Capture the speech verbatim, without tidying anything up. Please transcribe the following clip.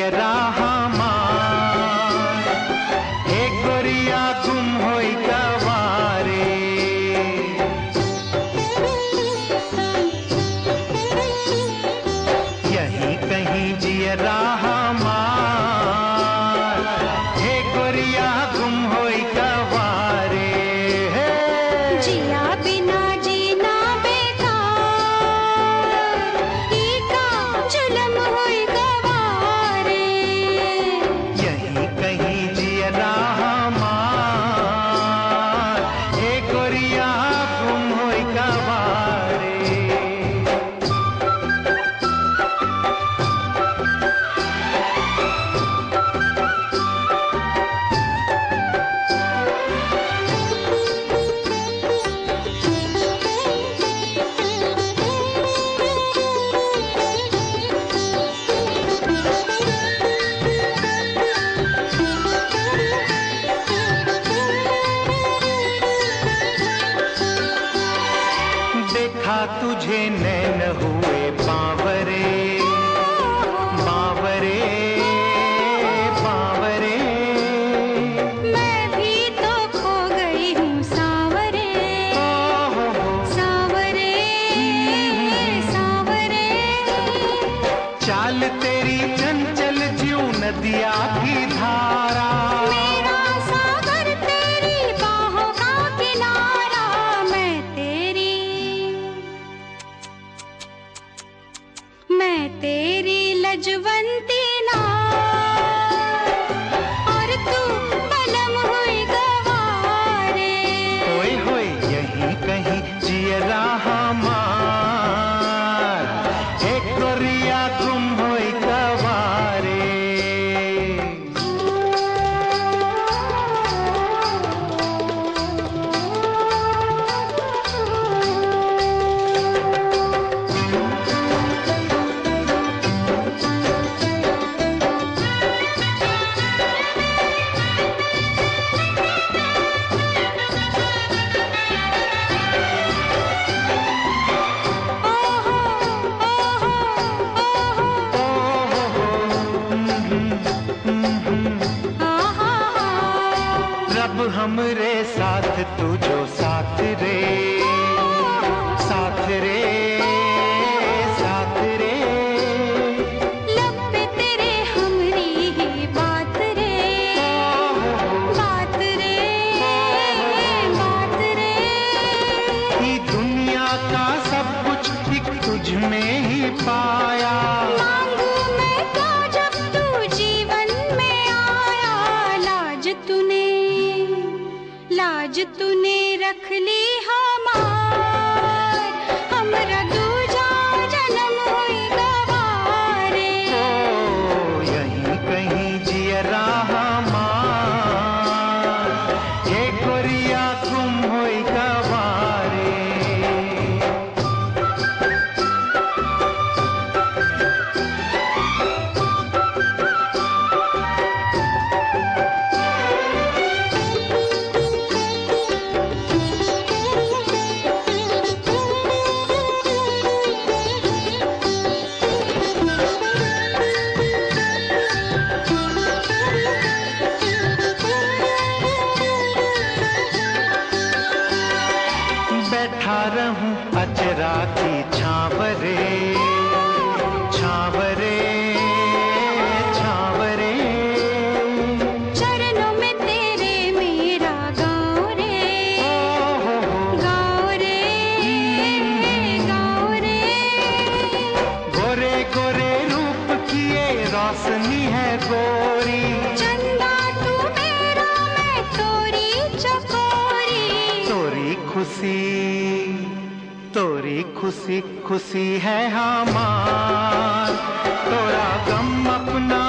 जियरा हमार एक गोरिया गुम होई गवारे। यहीं कहीं जियरा हमार एक गोरिया गुम होई गवारे। जिया बिना जीना बेकार, ई का जुलम होई गवारे। यहीं कहीं जियरा हमार एक गोरिया गुम होई गवारे। देखा तुझे नैन हुए बावरे, बावरे, बावरे। मैं भी तो खो गई हूँ सांवरे, सांवरे, सांवरे। चाल तेरी चंचल ज्यों नदिया की धारा, मेरा सागर तेरी बाहों का किनारा। मैं तेरी, मैं तेरी लजवंती नार, और तू बलम हुई गवारे। होए होए यहीं कहीं जियरा हमार एक गोरिया गुम होई गवारे। रब हमरे साथ तू जो साथ रे, साथ रे, साथ रे। लब पे तेरे हमरी ही बात रे, बात रे, बात रे। ये दुनिया का सब कुछ एक तुझ में ही पाया। मांगू मैं क्या जब तू जीवन में आया। लाज तूने, लाज तूने रख ली हमार, हमरा दूजा जन्म हुई गवारे। ओ यहीं कहीं जियरा हमार एक गोरिया गुम होई गवारे। बैठा रहूं अचरा की छावरे, छावरे, छावरे। चरणों में तेरे मेरा गाँव रे, गाँव रे, गाँव रे। गोरे गोरे रूप की ये रोशनी है गोरी, चंदा तू मेरा मैं तोरी चकोरी। तोरी खुशी, तोरी खुशी खुशी है हमार, तोरा गम अपना